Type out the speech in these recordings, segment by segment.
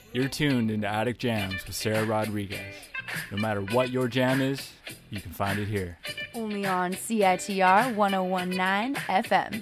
You're tuned into Attic Jams with Sarah Rodriguez. No matter what your jam is, you can find it here. Only on CITR 1019 FM.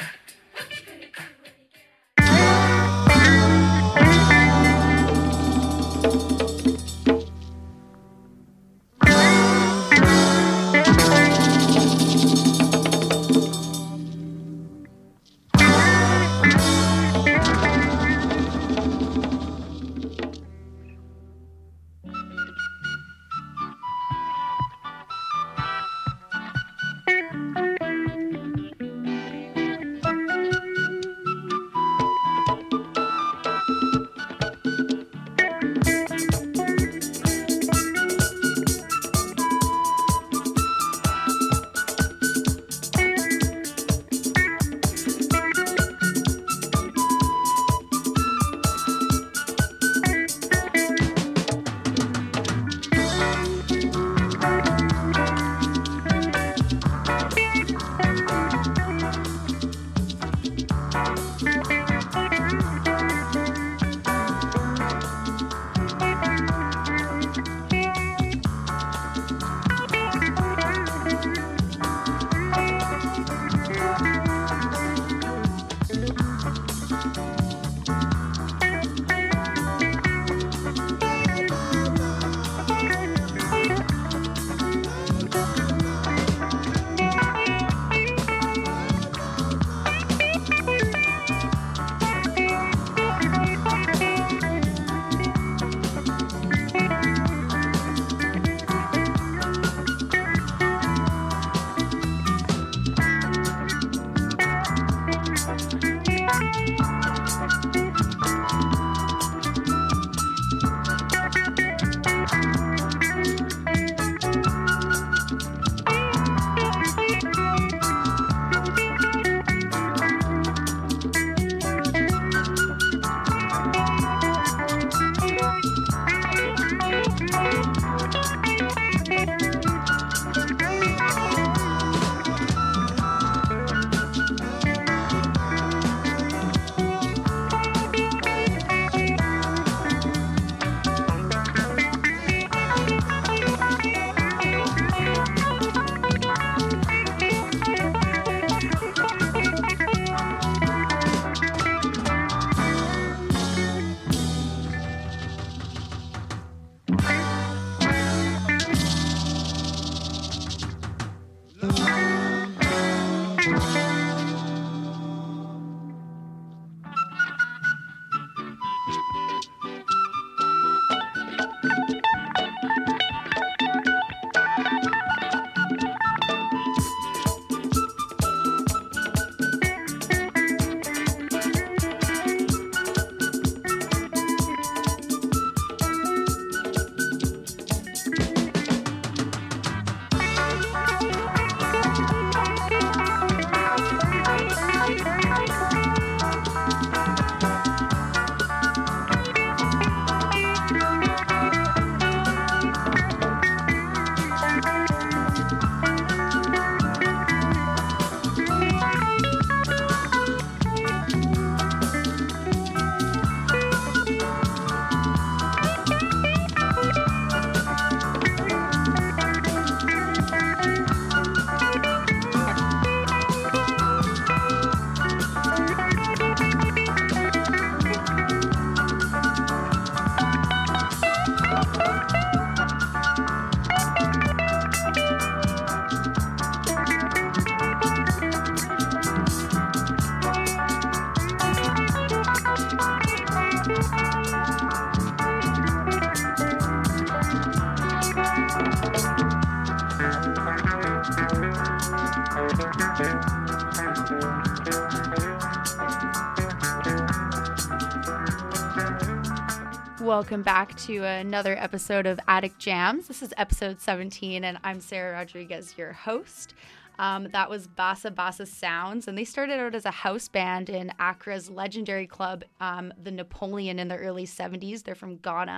Welcome back to another episode of Attic Jams. This is episode 17, and I'm Sarah Rodriguez, your host. That was Bassa Bassa Sounds, and they started out as a house band in Accra's legendary club, the Napoleon, in the early 70s. They're from Ghana.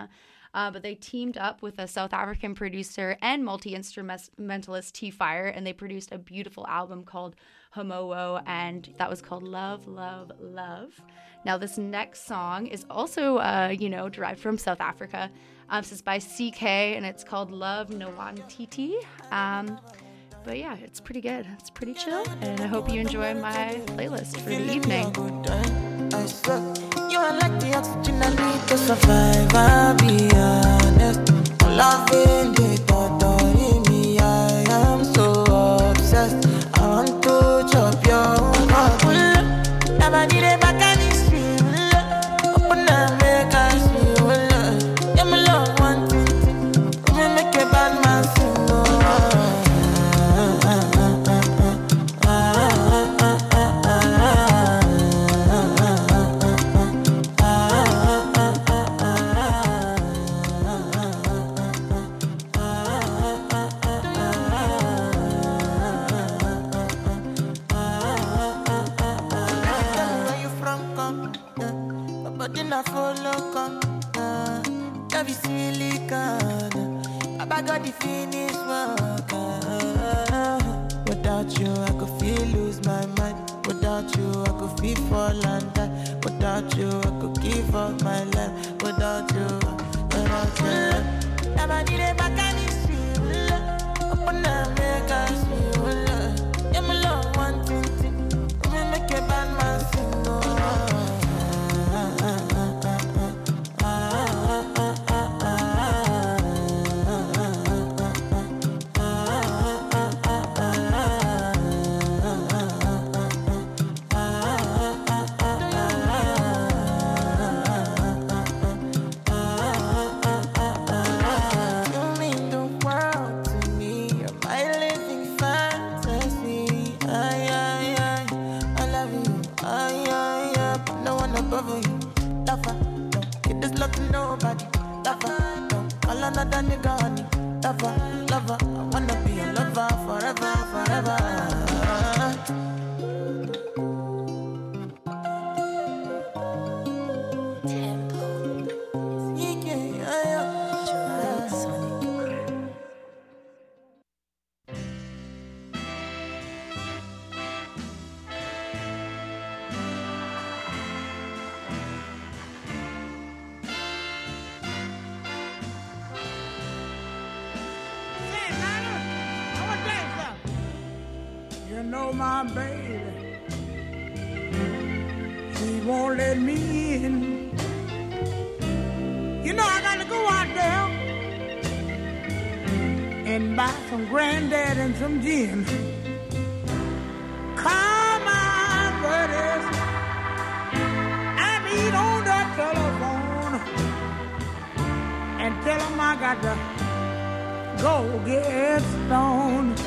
But they teamed up with a South African producer and multi-instrumentalist T-Fire, and they produced a beautiful album called Homowo, and that was called Love, Love, Love. Now, this next song is also, derived from South Africa. This is by CK, and it's called Love Nwantiti. But yeah, it's pretty good. It's pretty chill, and I hope you enjoy my playlist for the evening. You are like the oxygen I need to survive, I'll be honest. Loving the thought of me, I am so obsessed. I want to chop your heart. Never need a back and it's real. Open up, make us feel. Yeah, my love, one thing. We make a bad man sing. The finish work. Without you, I could feel lose my mind. Without you, I could feel fall and die. Without you, I could give up my life. Without you. Never need a back and it's real. Open up, make us feel. Yeah, my love, one thing. We make a bad man sing. Another nigga, honey, lover, lover. I wanna be a lover forever, forever. You know my baby, she won't let me in. You know I gotta go out there and buy some Granddad and some gin. Call my buddies and meet on the telephone and tell them I got to go get stoned.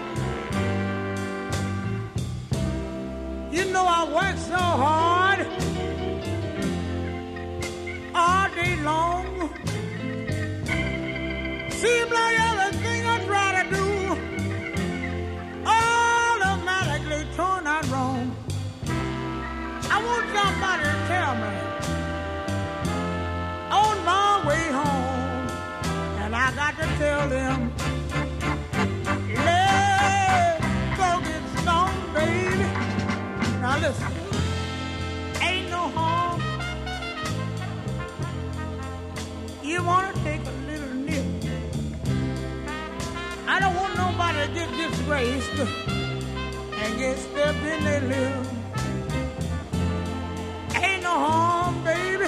You know I work so hard all day long. Seems like everything I try to do automatically turn out wrong. I want somebody to tell me on my way home, and I got to tell them, let's go get stoned, baby. Now listen, ain't no harm. You wanna take a little nip. I don't want nobody to get disgraced and get stepped in their lip. Ain't no harm, baby.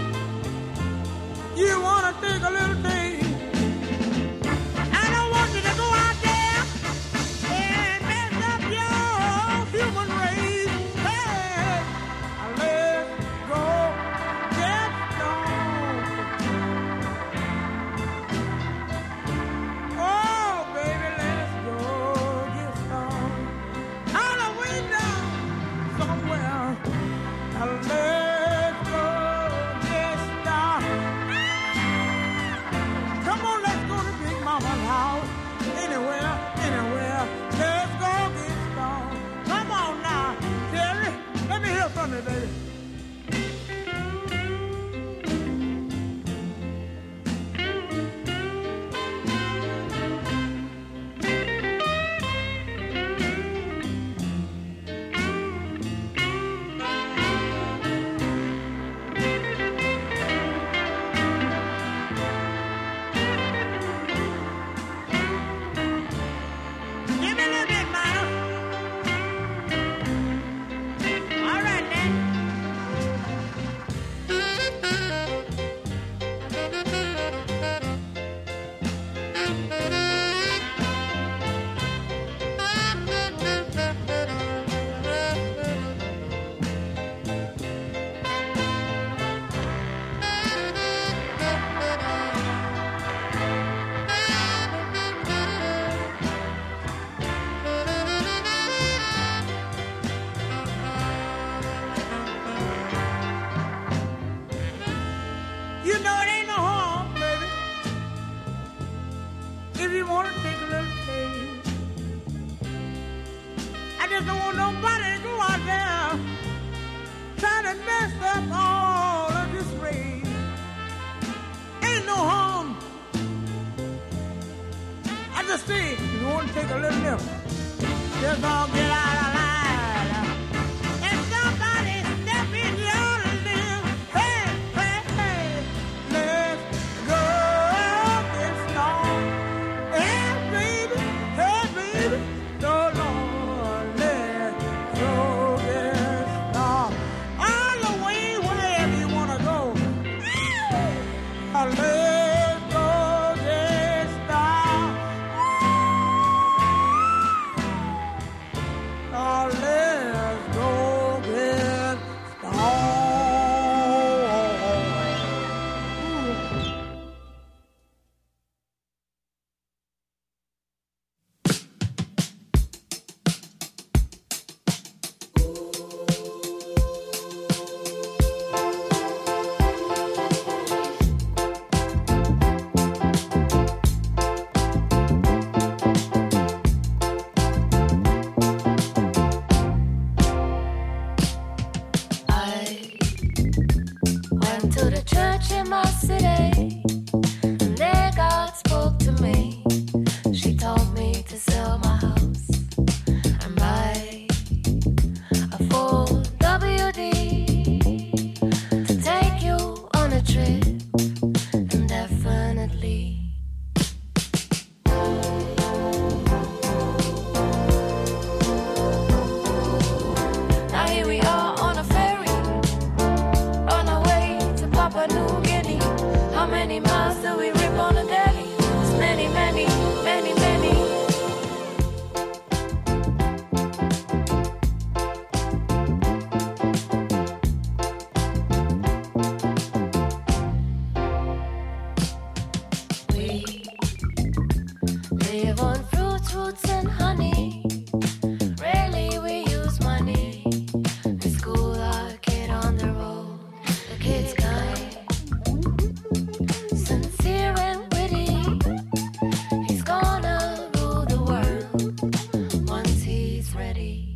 You wanna take a little thing. I don't want you to go out there and mess up your human race. just don't want nobody to go out there trying to mess up all of this rain. Ain't no harm. I just say, you want to take a little nip, just all get out of line. And somebody step in your lip. Hey, hey, hey, let's go get started. Hey, baby, no, Lord, let's go get started. All the way, wherever you want to go. Let's go get started. Oh, let's go get started. I went to the church in my city, and there God spoke to me. She told me to sell my house and buy a full WD to take you on a trip, and definitely. Now here we are on a ferry, on our way to Papua New Guinea. How many miles do we rip on a day? It's many, many, many, many. We live on fruits, roots, and honey. Rarely we use money. We school our kid on the road. The kid's kind, sincere and witty. He's gonna rule the world once he's ready.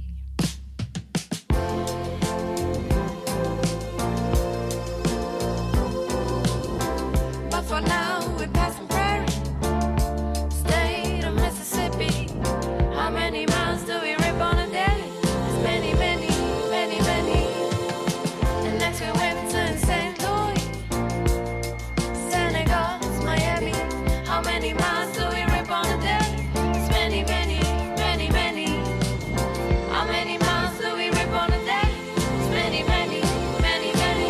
But for now we're passing prairie, state of Mississippi. How many miles do we rip on a day? It's many, many, many, many. And next we went to St. Louis, Senegal, Miami. How many miles do we rip on a day? It's many, many, many, many. How many miles do we rip on a day? It's many, many, many, many.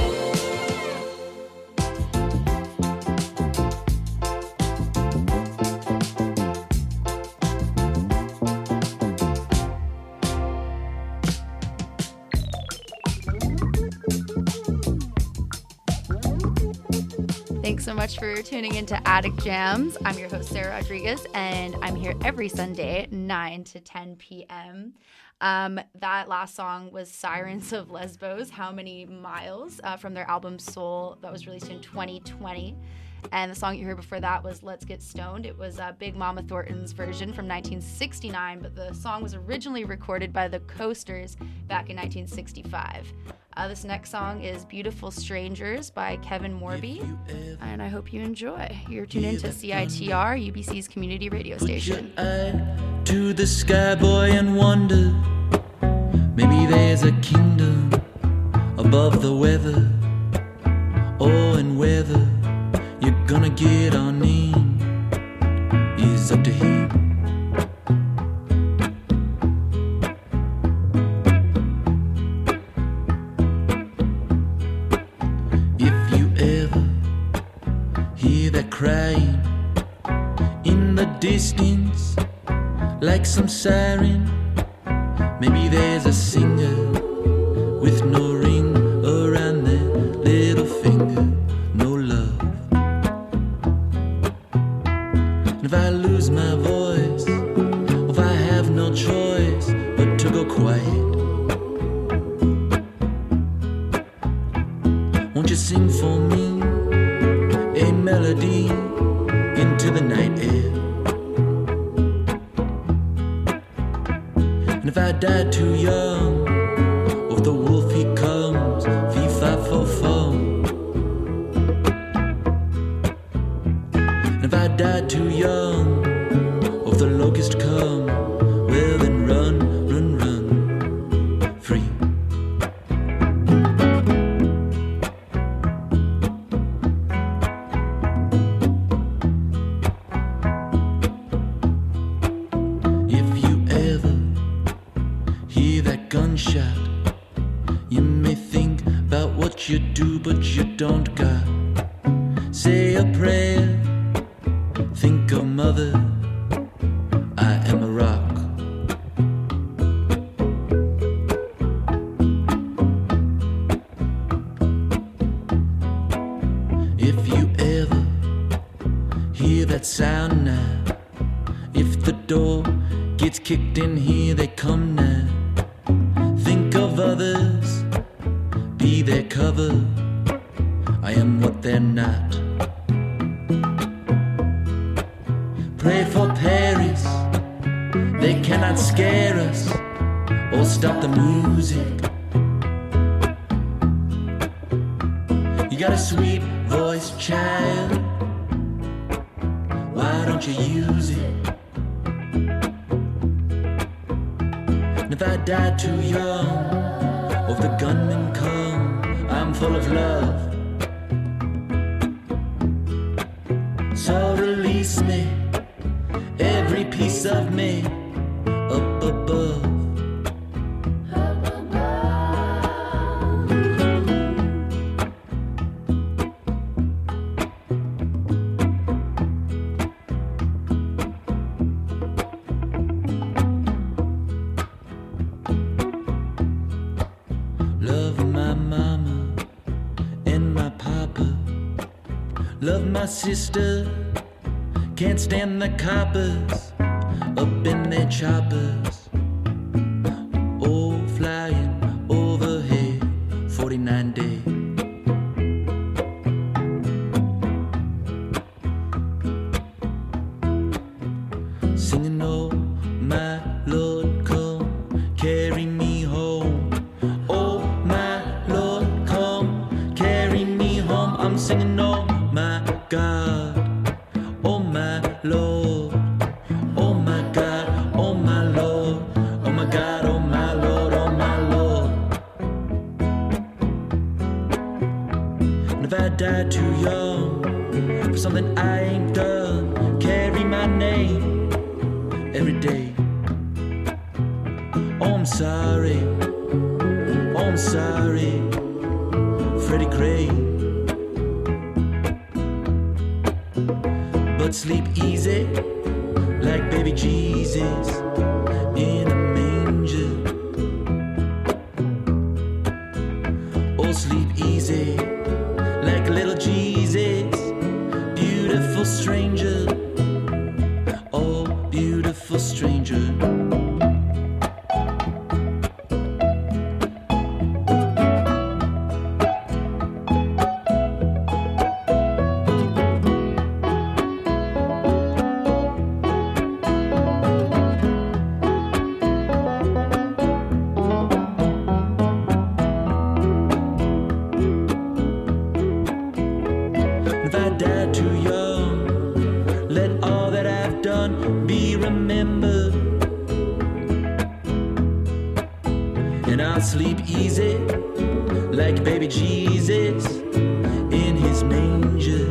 Thanks so much for tuning into Attic Jams. I'm your host, Sarah Rodriguez, and I'm here every Sunday, 9 to 10 p.m. That last song was Sirens of Lesbos, How Many Miles, from their album Soul that was released in 2020. And the song you heard before that was Let's Get Stoned. It was Big Mama Thornton's version from 1969, but the song was originally recorded by the Coasters back in 1965. This next song is Beautiful Strangers by Kevin Morby, and I hope you enjoy. You're tuned into CITR, UBC's community radio station. Put your eye to the sky, boy, and wonder. Maybe there's a kingdom above the weather. Oh, and whether you're gonna get on in is up to him. If you ever hear that crying in the distance, like some siren, maybe there's a singer with no ring around their little finger, no love. And if I lose my voice, or if I have no choice but to go quiet, won't you sing for me a melody into the night air? And if I die too young, or if the wolf he comes, fee fi fo fum. And if I die too young, or if the locust come, well then run, run, run, free. Gunshot. You may think about what you do, but you don't got. Say a prayer, think of mother. I am a rock. If you ever hear that sound now, if the door gets kicked in here, they come now. Think of others, be their cover. I am what they're not. Pray for Paris, they cannot scare us or stop the music. You got a sweet voice, child, why don't you use it? And if I die too young, or if the gunmen come, I'm full of love. So release me, every piece of me, up above. Love my mama and my papa. Love my sister, can't stand the coppers up in their choppers. Oh, flying overhead, 49 day. Singing, oh, my Lord, come carry me home. Oh, my Lord, come carry me home. I'm singing, oh, my God, oh, my Lord, oh, my God, oh, my Lord, oh, my God, oh, my Lord, oh, my Lord. And if I die too young for something I ain't done, carry my name every day. Oh, I'm sorry, oh, I'm sorry, Freddie Gray. But sleep easy, like baby Jesus in a manger. Oh, sleep easy, like little Jesus, beautiful stranger. Oh, beautiful stranger. If I die too young, let all that I've done be remembered. And I'll sleep easy, like baby Jesus in his manger.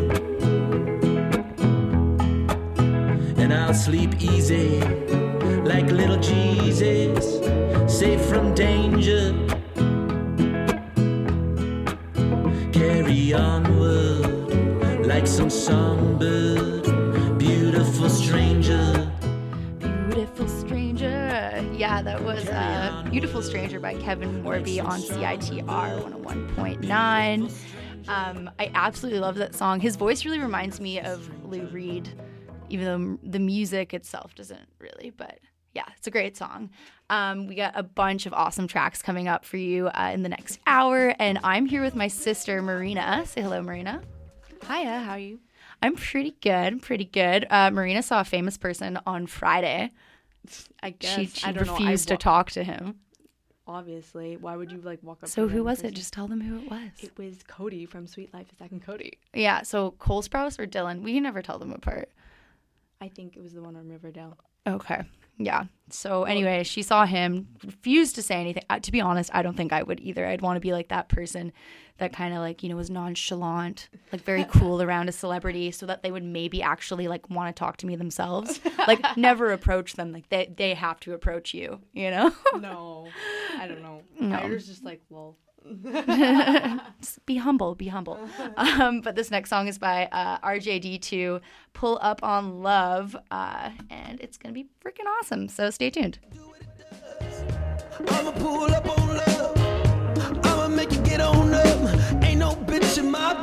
And I'll sleep easy, like little Jesus, safe from danger. Carry onward, like some songbird, beautiful stranger. Beautiful Stranger. Yeah, that was Beautiful Stranger by Kevin Morby on CITR 101.9. I absolutely love that song. His voice really reminds me of Lou Reed, even though the music itself doesn't really, but yeah, it's a great song. We got a bunch of awesome tracks coming up for you in the next hour, and I'm here with my sister, Marina. Say hello, Marina. Hiya, how are you? I'm pretty good, Marina saw a famous person on Friday. I guess. She I don't know. refused to talk to him. Obviously. Why would you like walk up So to who random was it? person? Just tell them who it was. It was Cody from Sweet Life of Zach and Cody. Yeah, so Cole Sprouse or Dylan? We can never tell them apart. I think it was the one on Riverdale. Okay. Yeah. So anyway, she saw him, refused to say anything. To be honest, I don't think I would either. I'd want to be like that person that kind of like, you know, was nonchalant, like very cool around a celebrity so that they would maybe actually like want to talk to me themselves. Like never approach them. Like they have to approach you, you know? No. I don't know. No. I was just like, well. Just be humble, be humble. But this next song is by RJD2, Pull Up on Love, and it's going to be freaking awesome. So stay tuned. I'ma pull up on love. I'ma make you get on up. Ain't no bitch in my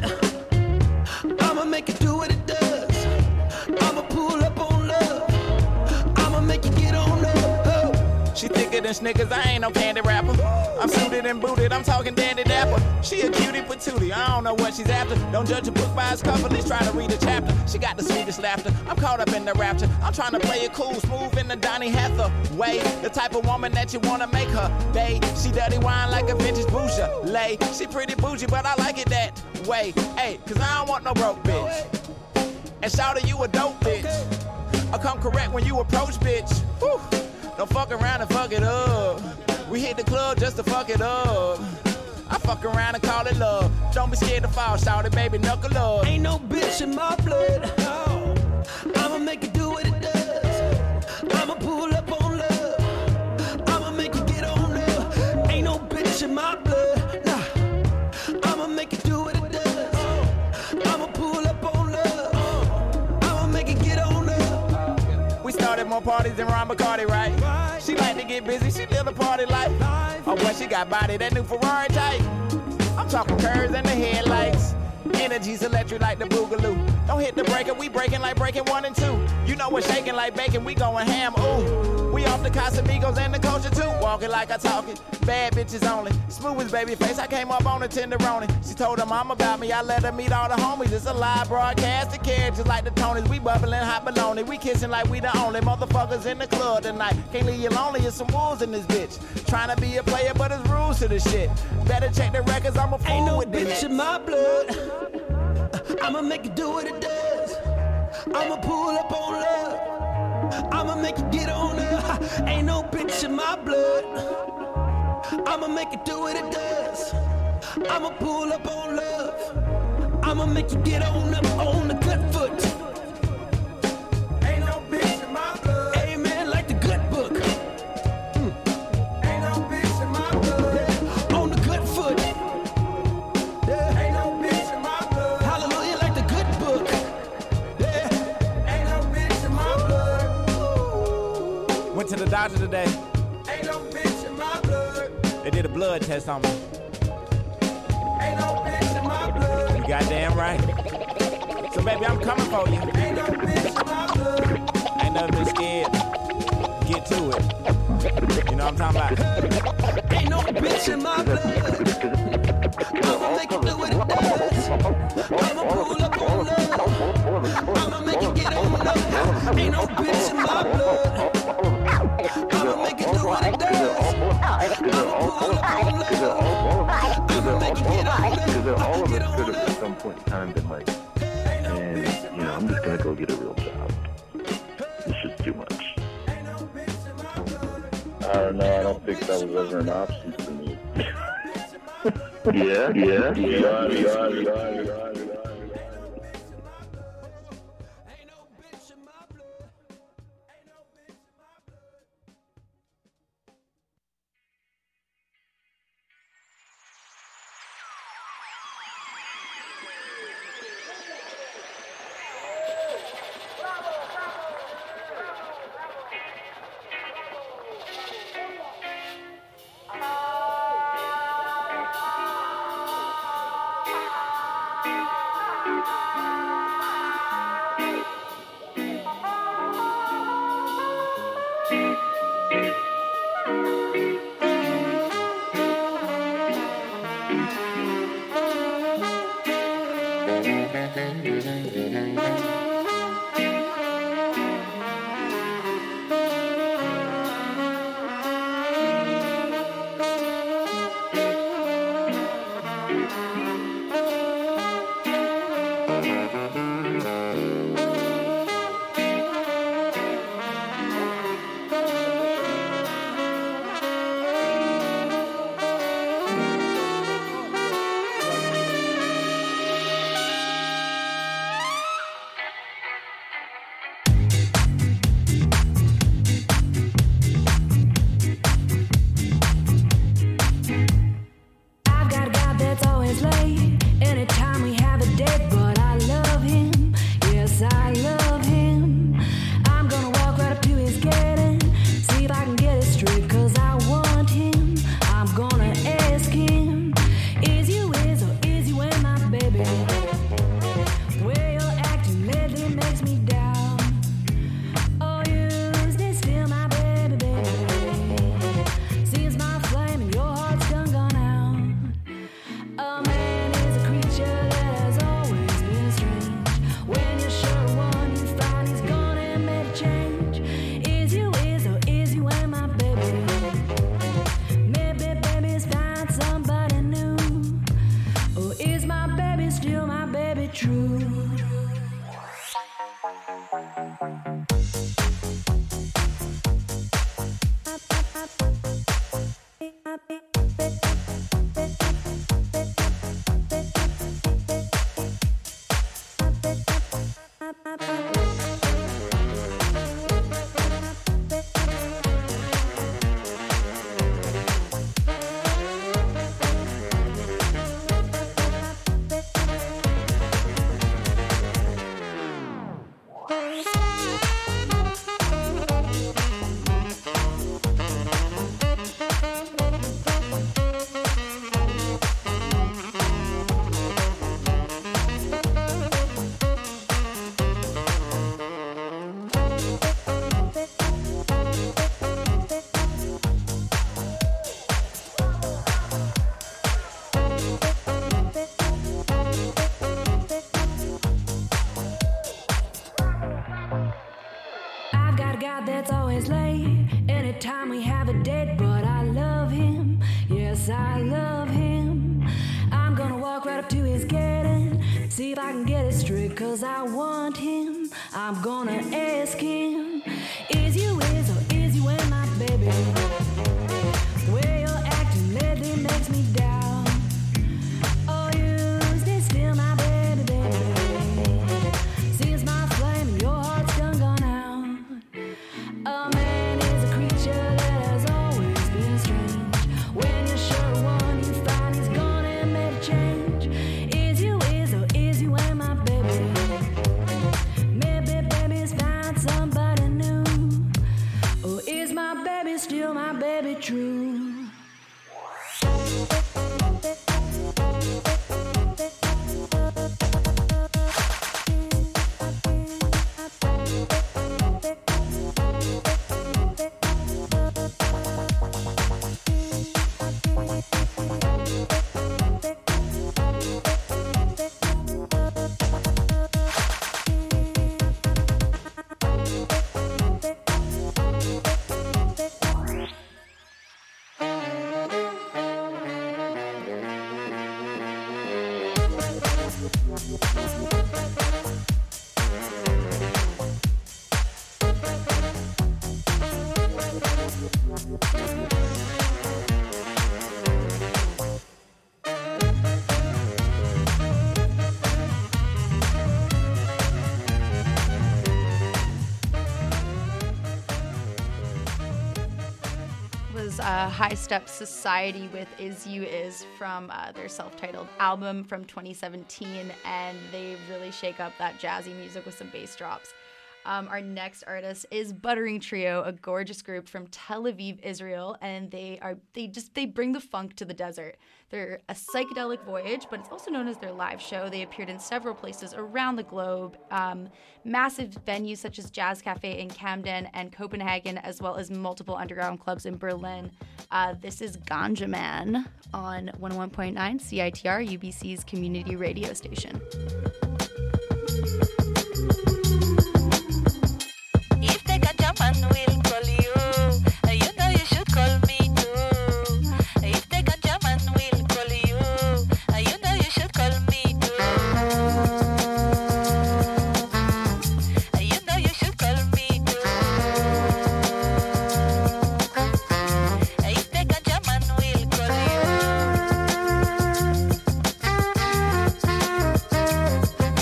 blood. I'ma make it do what it does. I'ma pull up on love. I'ma make you get on up. Oh. She thicker than Snickers, I ain't no candy rapper. I'm suited and booted, I'm talking dandy dapper. She a cutie patootie, I don't know what she's after. Don't judge a book by its cover, let's try to read a chapter. She got the sweetest laughter, I'm caught up in the rapture. I'm trying to play it cool, smooth in the Donny Hathaway. The type of woman that you wanna make her babe. She dirty wine like a vintage bougie lay. She pretty bougie, but I like it that way. Hey, cause I don't want no broke bitch. And shout you a dope bitch. I come correct when you approach bitch. Whew. Don't fuck around and fuck it up. We hit the club just to fuck it up. I fuck around and call it love. Don't be scared to fall, shout it, baby, knuckle up. Ain't no bitch in my blood. Oh. I'ma make it do what it does. I'ma pull up on love. I'ma make you get on up. Ain't no bitch in my blood. Nah. I'ma make it do what it does. I'ma pull up on love. I'ma make it get on up. We started more parties than Ron Bacardi, right? She like to get busy, she live the party life. Oh boy, she got body, that new Ferrari type. I'm talking curves and the headlights. Energy's electric like the Boogaloo. Don't hit the breaker, we breaking like breaking 1 and 2. You know we're shaking like bacon, we going ham, ooh. We off the Casamigos and the culture too. Walking like I talk it, bad bitches only. Smooth as baby face, I came up on a tenderoni. She told her mom about me, I let her meet all the homies. It's a live broadcast, the carriage just like the Tonys. We bubbling hot baloney, we kissing like we the only motherfuckers in the club tonight. Can't leave you lonely, it's some wolves in this bitch. Trying to be a player, but there's rules to this shit. Better check the records, I'm a fool Ain't no with this. bitch in my blood. I'ma make it do what it does. I'ma pull up on love. I'ma make you get on up. Ain't no bitch in my blood. I'ma make it do what it does. I'ma pull up on love. I'ma make you get on up on the good foot. Ain't no bitch in my blood. Amen, like the good book. Ain't no bitch in my blood. Yeah, on the good foot. Yeah. Ain't no bitch in my blood. Hallelujah, like the good book. Yeah. Ain't no bitch in my blood. Went to the doctor today. Ain't no bitch in my blood. They did a blood test on me. Ain't no bitch in my blood. You goddamn right. So baby, I'm coming for you. Ain't no bitch in my blood. Ain't nothing but scared. Get to it. You know what I'm talking about? Ain't no bitch in my blood. I'ma make it do what it does. I'ma pull up on love. I'ma make it get on up. Ain't no bitch in my blood. I'ma make it do what it does. I'ma pull up on love. I'ma make it get on up. Because all of us could have at some point in time been like, and you know, I'm just gonna go get a real job. This is too much. I don't know. I don't think that was ever an option for me. Yeah. date, but I love him. Yes, I love him. I'm gonna walk right up to his gate and see if I can get it straight, cause I want him. I'm gonna ask him, is you is or is you ain't my baby? The way you're acting lately makes me doubt. Oh, you stay still, my baby, baby. Since my flame and your heart's done gone out. A man is a creature that has always been strange. When you're sure of one, you find he's gone and made a change. Is you is or is you ain't my baby? Maybe baby's found somebody new. Or is my baby still my baby true? High Step Society with Is You Is from their self-titled album from 2017, and they really shake up that jazzy music with some bass drops. Our next artist is Buttering Trio, a gorgeous group from Tel Aviv, Israel, and they bring the funk to the desert. They're a psychedelic voyage, but it's also known as their live show. They appeared in several places around the globe, massive venues such as Jazz Cafe in Camden and Copenhagen, as well as multiple underground clubs in Berlin. This is Ganja Man on 101.9 CITR, UBC's community radio station. If the ganja man will call you, you know you should call me too. If the ganja man will call you, you know you should call me too. You know you should call me too. If the ganja man will call you.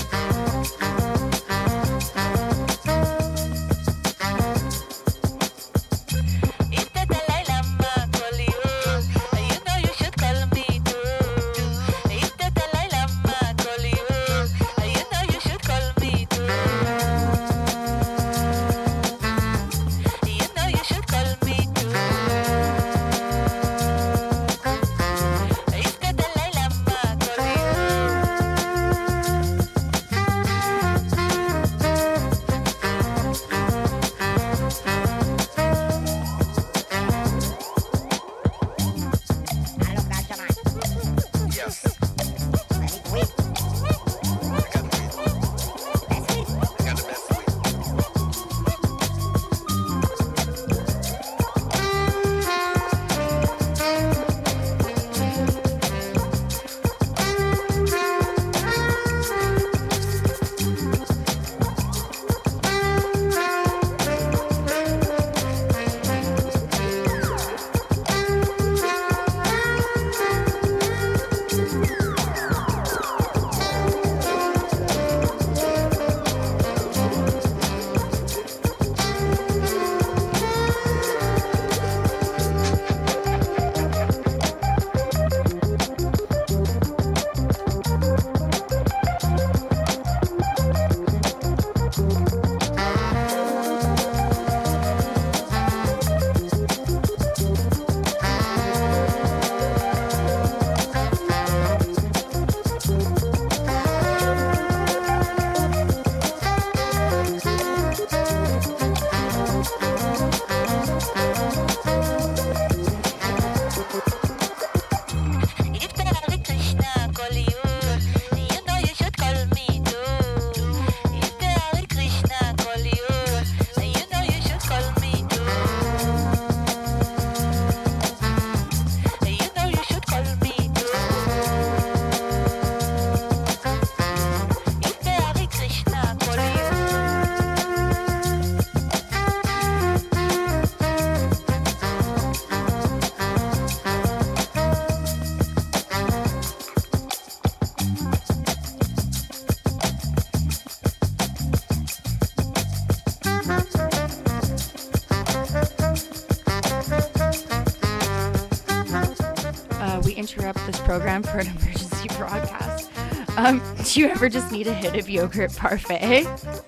we interrupt this program for an emergency broadcast. Do you ever just need a hit of yogurt parfait?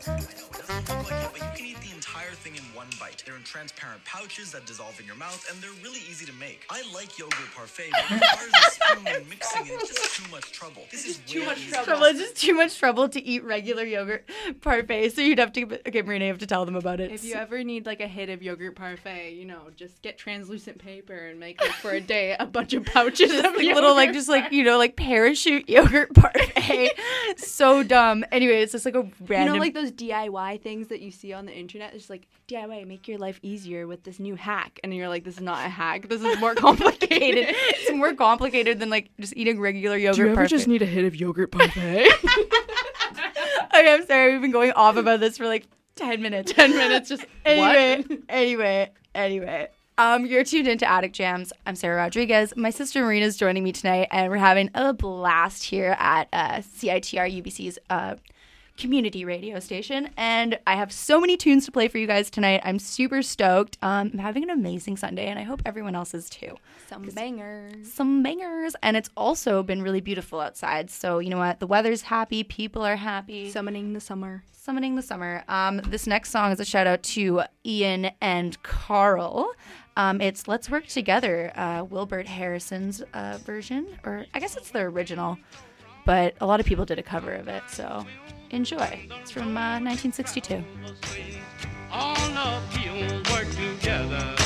Thing in one bite. They're in transparent pouches that dissolve in your mouth, and they're really easy to make. I like yogurt parfait, but it requires a spoon and mixing, and it's just too much trouble. This is Too way much easier. trouble. It's just too much trouble to eat regular yogurt parfait. So you'd have to, okay, Marina, you have to tell them about it. If you ever need like a hit of yogurt parfait, you know, just get translucent paper and make like for a day a bunch of pouches just of like yogurt. little, like, just like, you know, like parachute yogurt parfait. So dumb. Anyway, it's just like a random. You know, like those DIY things that you see on the internet? It's like, DIY, make your life easier with this new hack. And you're like, this is not a hack. This is more complicated. It's more complicated than like just eating regular yogurt Do you ever parfait. just need a hit of yogurt parfait? Okay, I'm sorry. We've been going off about this for like 10 minutes. 10 minutes, just Anyway. You're tuned into Attic Jams. I'm Sarah Rodriguez. My sister Marina is joining me tonight, and we're having a blast here at CITR UBC's community radio station. And I have so many tunes to play for you guys tonight. I'm super stoked. I'm having an amazing Sunday, and I hope everyone else is too. Some bangers. And it's also been really beautiful outside. So you know what? The weather's happy. People are happy. Summoning the summer. This next song is a shout out to Ian and Carl. It's Let's Work Together, Wilbert Harrison's version, or I guess it's the original, but a lot of people did a cover of it, so enjoy. It's from 1962. All of you work together.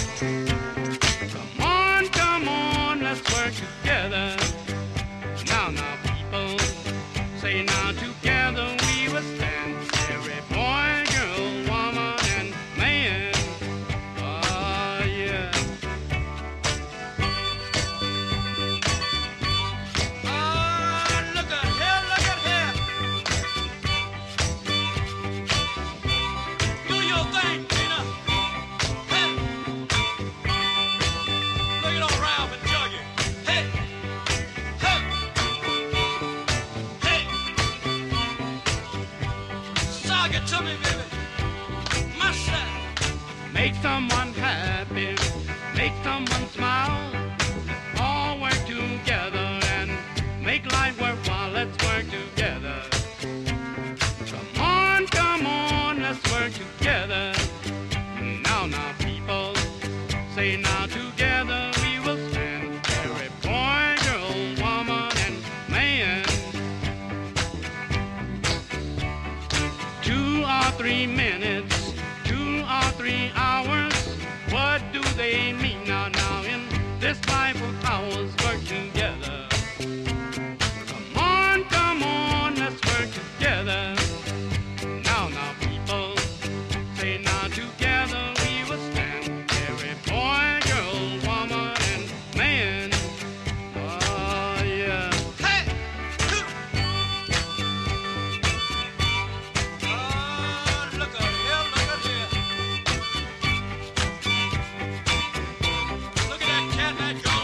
Come on, let's work together. Now, people, say now together we will stand. Every boy, girl, woman, and man. Oh, yeah. Oh, look at here. Do your thing, Tina. Hey. Look at old Ralph and Juggy. Hey. Hey. Hey. Sog it to me, baby. My side. Make someone happy. Make someone smile. All work together and make life worthwhile. Let's work together. Come on, let's work together. Now, people, say now together we will stand. Every boy, girl, woman, and man. 2 or 3 minutes, 2 or 3 hours. What do they mean now in this life of ours? Work together. Come on, let's work together. Now, people, say now together we will stand. Every boy, girl, woman, and man. Oh, yeah. Hey! Oh, look at here. Look at that cat, that dog.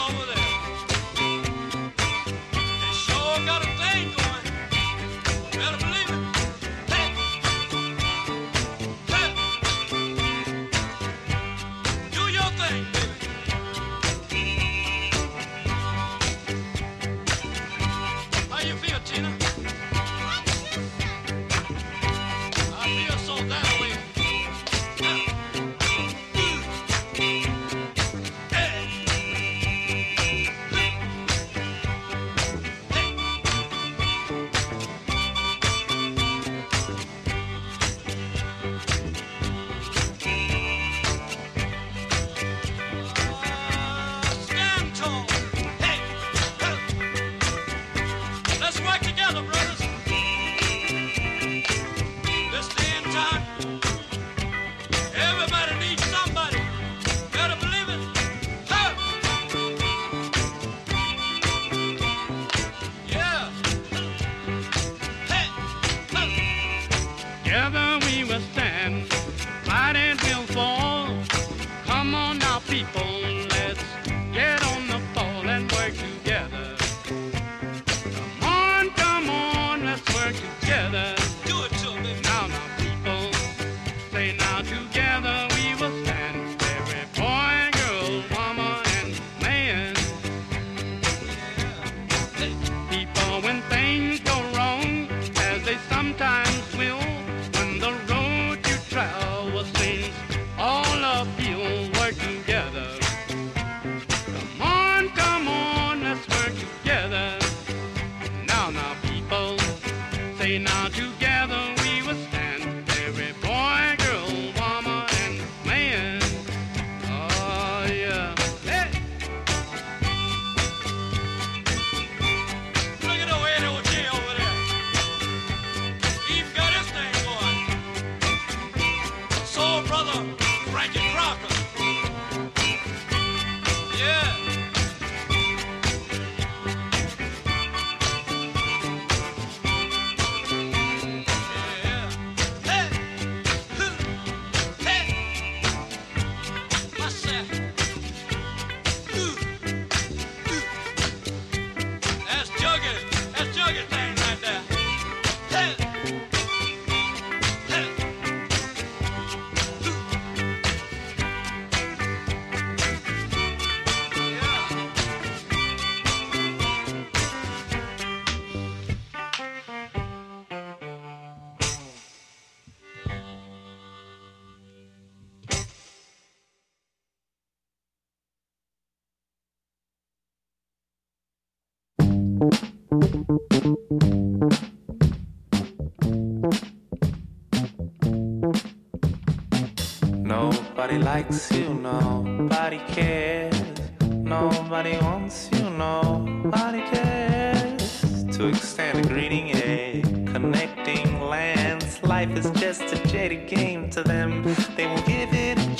Nobody likes you, nobody cares. Nobody wants you, nobody cares. To extend a greeting, a connecting lands. Life is just a jaded game to them. They will give it a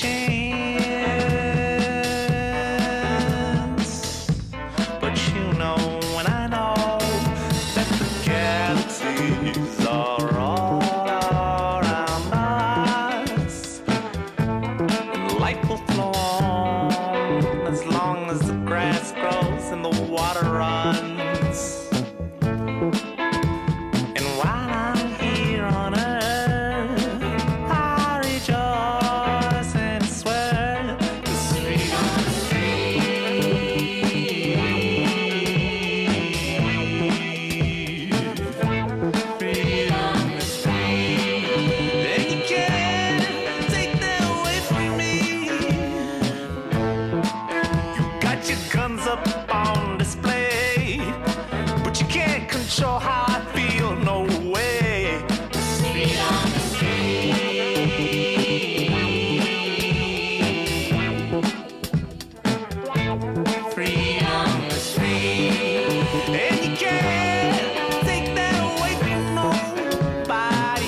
chance. But you know, when I know that the galaxies are all around us, and life will flow on as long as the grass grows and the water runs. And while I'm here on earth, I rejoice and swear, 'cause freedom is free. Freedom is free. And you can't take that away from me. You got your guns up on display, but you can't control how I feel, no way. 'Cause freedom is free. Freedom is free. And you can't take that away from nobody.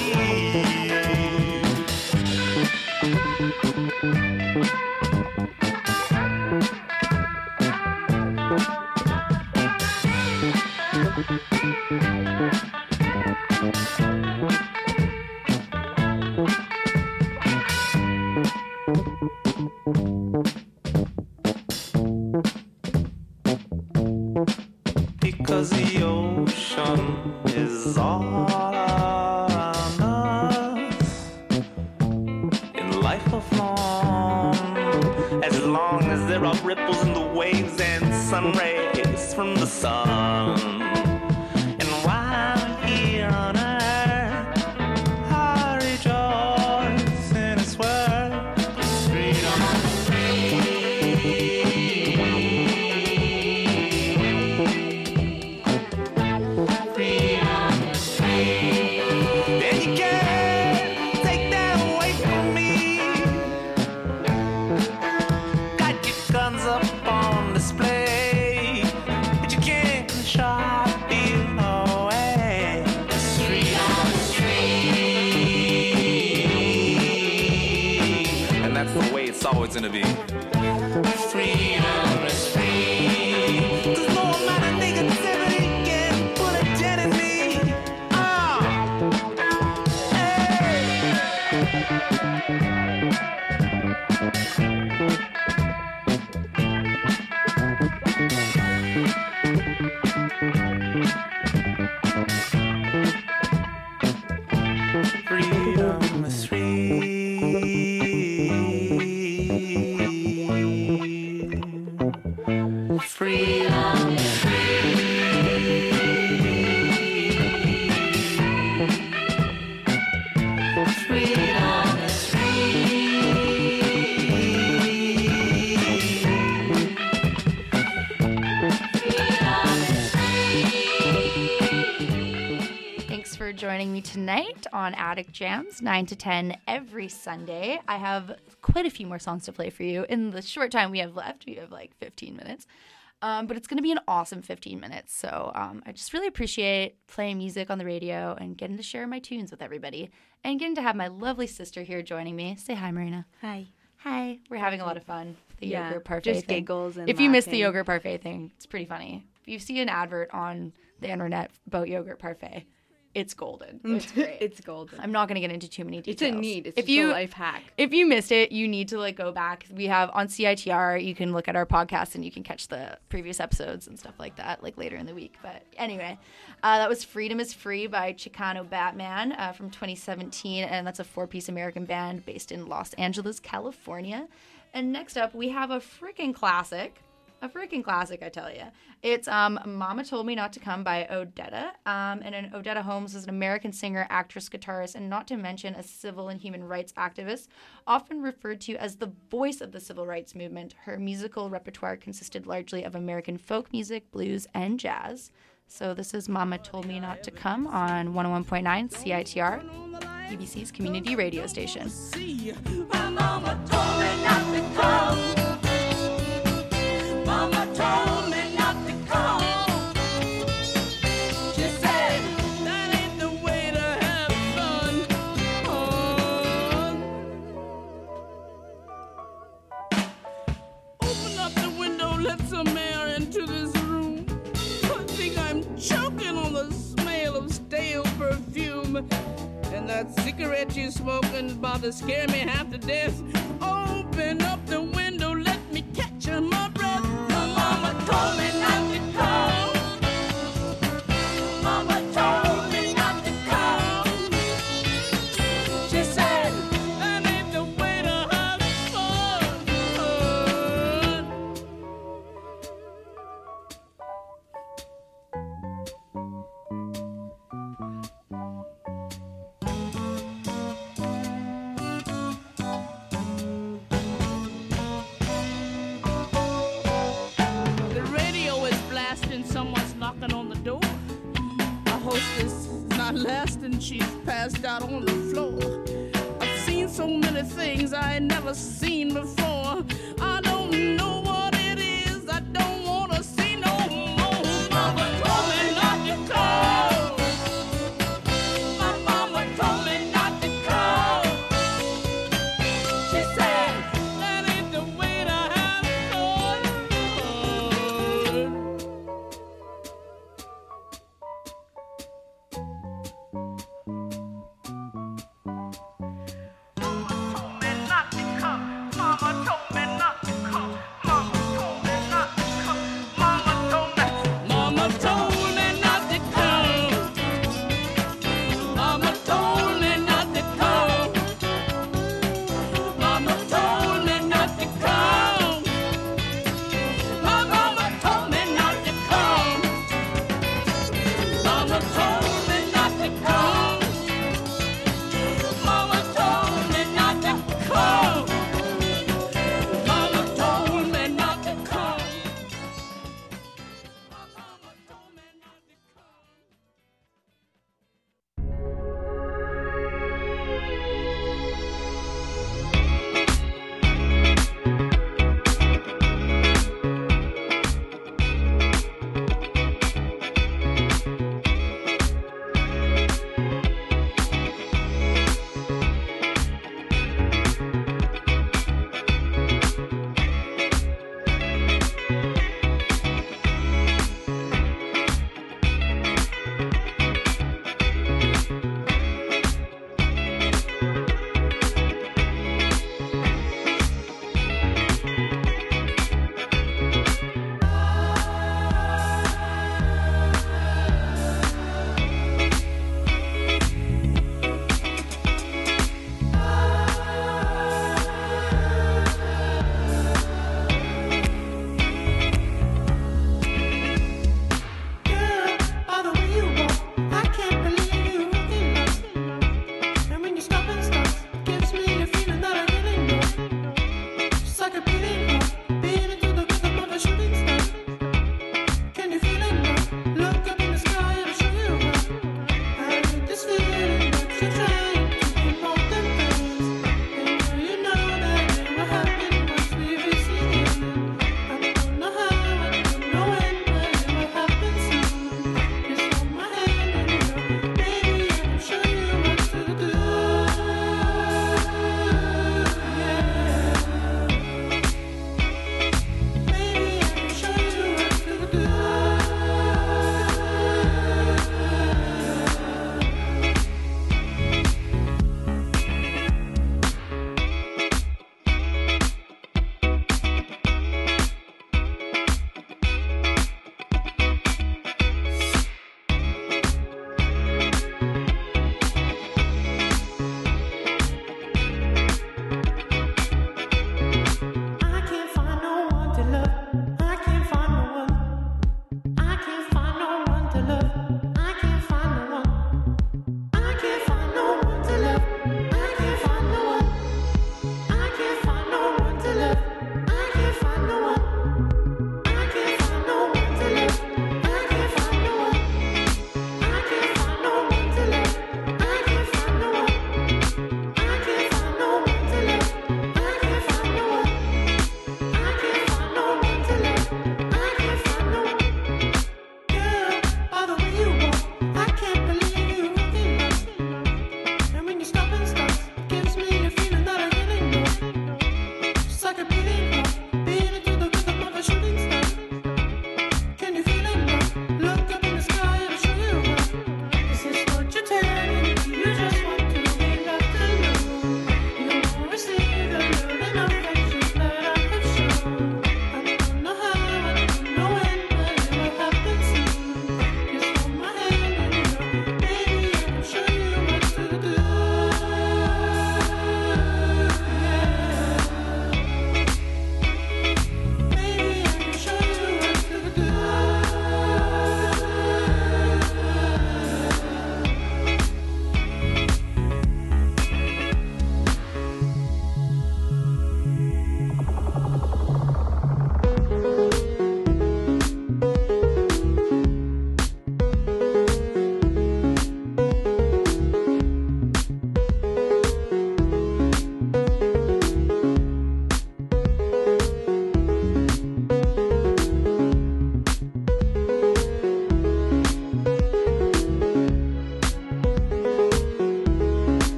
Because the ocean is all around us, and life will flow on as long as there are ripples in the waves and sun rays from the sun. And while I'm here on earth, I rejoice in His word. 'Cause freedom is freedom is free. And you can't take that away from me. Got your guns up on display, but you can't control how I feel, no way. 'Cause freedom is free. And that's the way it's always gonna be. Freedom is free. 'Cause no amount of negativity can put a dent in me. Freedom is free. Freedom is free. Freedom is Thanks for joining me tonight on Attic Jams, 9 to 10 every Sunday. I have quite a few more songs to play for you. In the short time we have left, we have like 15 minutes. But it's going to be an awesome 15 minutes. So I just really appreciate playing music on the radio and getting to share my tunes with everybody and getting to have my lovely sister here joining me. Say hi, Marina. Hi. Hi. We're having a lot of fun. The Yeah, yogurt parfait just thing. giggles and if you missed the laughing. yogurt parfait thing, it's pretty funny. If you see an advert on the internet about yogurt parfait, it's golden. It's great. It's golden. I'm not going to get into too many It's details. a need. It's just a life hack. If you missed it, you need to go back. We have on CITR, you can look at our podcast and you can catch the previous episodes and stuff like that, later in the week. But anyway, that was Freedom is Free by Chicano Batman from 2017. And that's a 4-piece American band based in Los Angeles, California. And next up, we have a freaking classic. A freaking classic, I tell you. It's Mama Told Me Not to Come by Odetta. And Odetta Holmes is an American singer, actress, guitarist, and not to mention a civil and human rights activist, often referred to as the voice of the civil rights movement. Her musical repertoire consisted largely of American folk music, blues, and jazz. So this is Mama Told Me Not to Come on 101.9 CITR, UBC's community radio station. My mama told me not to come. Mama told me not to come. She said, that ain't the way to have fun. Open up the window, let some air into this room. I think I'm choking on the smell of stale perfume. And that cigarette you smoking about to scare me half to death. Open up the window, let me catch my breath. My mama told me not to come. Mama told me not to come. She said, that ain't the way to have fun. The radio is blasting, someone's knocking on the door. Our hostess is not lasting, she's passed out on the floor. I've seen so many things I ain't never seen before. I don't know what it is, I don't want to see no more. Mama told me not to come. My mama told me not to come. She said, that ain't the way to have fun. Mama told me not to come.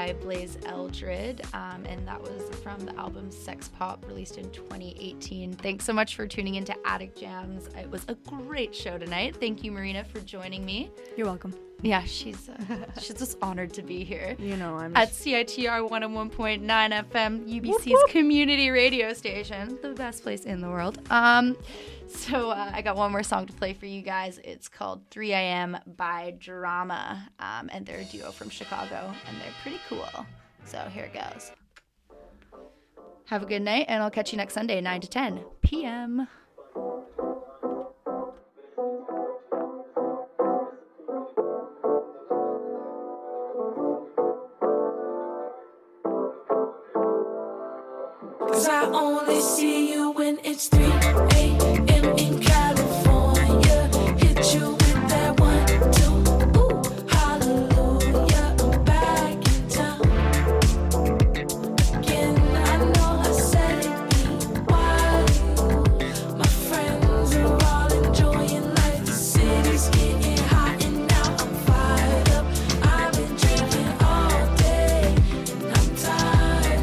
by Blaze Eldred, and that was from the album Sex Pop, released in 2018. Thanks so much for tuning into Attic Jams. It was a great show tonight. Thank you, Marina, for joining me. You're welcome. Yeah, she's just honored to be here. You know, I'm at CITR 101.9 FM, UBC's community radio station, the best place in the world. So I got one more song to play for you guys. It's called 3 AM by Drama, and they're a duo from Chicago, and they're pretty cool. So here it goes. Have a good night, and I'll catch you next Sunday, 9 to 10 p.m. Cause I only see you when it's 3 a.m. in California. Hit you with that 1, 2, ooh, hallelujah. I'm back in town. Again, I know I said it be wild. My friends are all enjoying life. The city's getting hot and now I'm fired up. I've been drinking all day and I'm tired.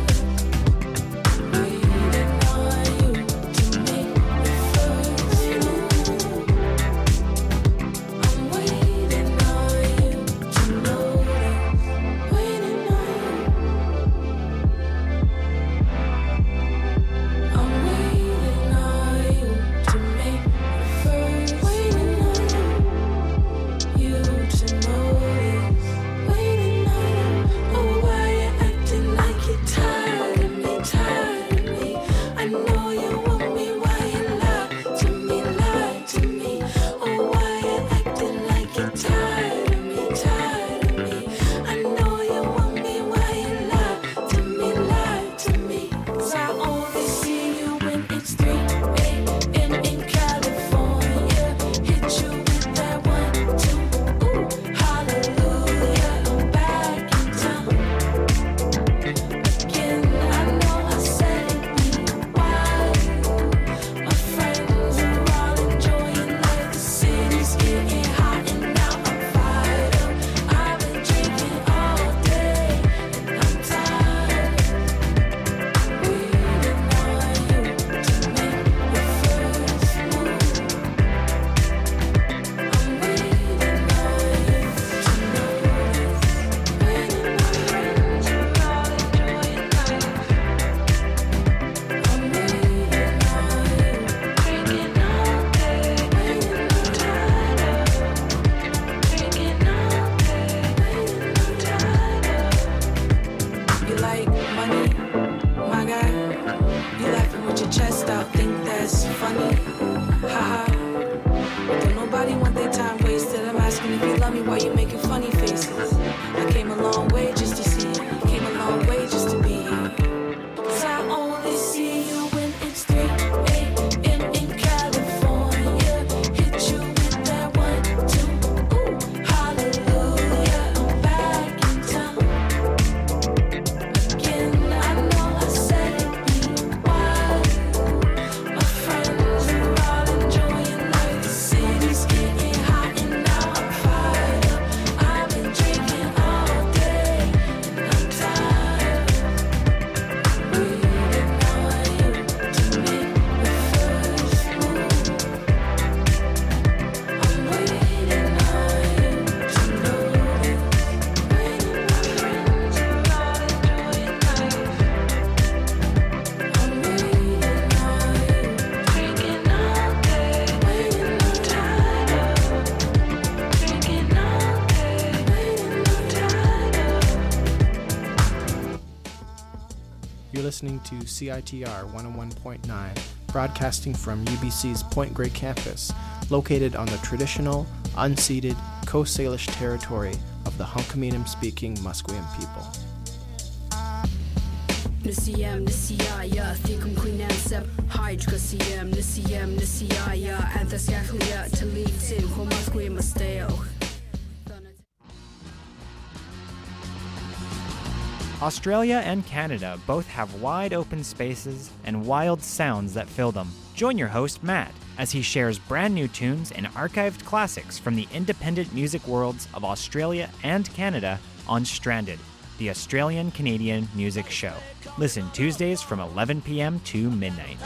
Listening to CITR 101.9, broadcasting from UBC's Point Grey campus, located on the traditional, unceded Coast Salish territory of the Hunkaminam-speaking Musqueam people. Nisiyam, Nisiyaya, Thikum Queenansep, Hydrocasiam, Nisiyam, Nisiyaya, Anthascaclia, Talitin, Homasqueam Masteo. Australia and Canada both have wide open spaces and wild sounds that fill them. Join your host, Matt, as he shares brand new tunes and archived classics from the independent music worlds of Australia and Canada on Stranded. the Australian Canadian Music Show. Listen Tuesdays from 11 p.m. to midnight.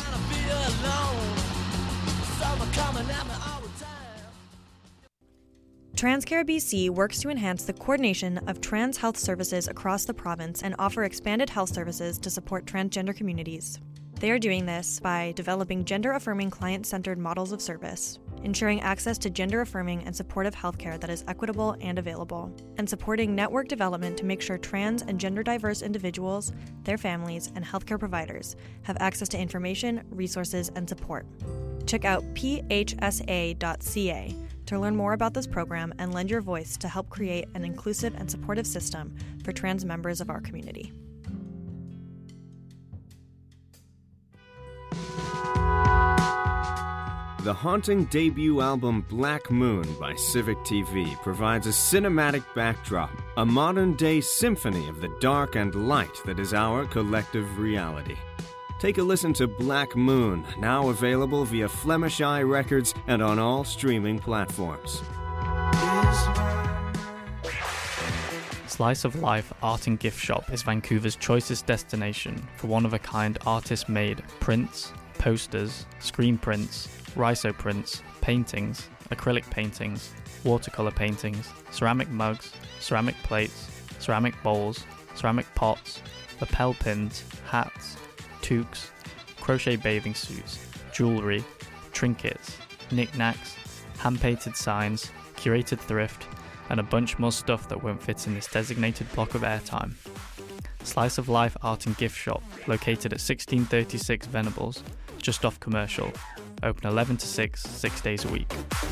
TransCare BC works to enhance the coordination of trans health services across the province and offer expanded health services to support transgender communities. They are doing this by developing gender-affirming client-centered models of service, ensuring access to gender-affirming and supportive healthcare that is equitable and available, and supporting network development to make sure trans and gender-diverse individuals, their families, and healthcare providers have access to information, resources, and support. Check out phsa.ca to learn more about this program and lend your voice to help create an inclusive and supportive system for trans members of our community. The haunting debut album Black Moon by Civic TV provides a cinematic backdrop, a modern-day symphony of the dark and light that is our collective reality. Take a listen to Black Moon, now available via Flemish Eye Records and on all streaming platforms. Slice of Life Art and Gift Shop is Vancouver's choicest destination for one-of-a-kind artist-made prints, posters, screen prints, rhizo prints, paintings, acrylic paintings, watercolor paintings, ceramic mugs, ceramic plates, ceramic bowls, ceramic pots, lapel pins, hats, toques, crochet bathing suits, jewellery, trinkets, knickknacks, hand-painted signs, curated thrift, and a bunch more stuff that won't fit in this designated block of airtime. Slice of Life Art and Gift Shop, located at 1636 Venables, just off Commercial, open 11 to 6, 6 days a week.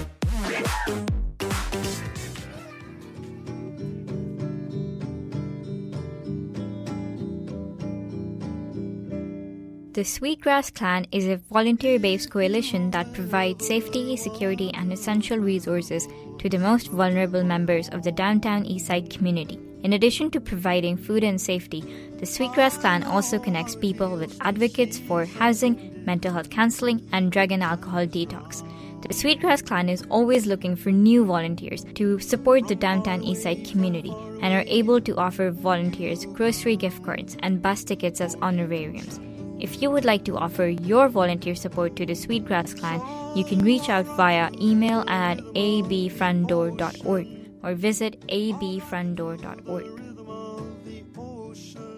The Sweetgrass Clan is a volunteer-based coalition that provides safety, security, and essential resources to the most vulnerable members of the downtown Eastside community. In addition to providing food and safety, the Sweetgrass Clan also connects people with advocates for housing, mental health counseling, and drug and alcohol detox. The Sweetgrass Clan is always looking for new volunteers to support the downtown Eastside community and are able to offer volunteers grocery gift cards and bus tickets as honorariums. If you would like to offer your volunteer support to the Sweetgrass Clan, you can reach out via email at abfrontdoor.org or visit abfrontdoor.org.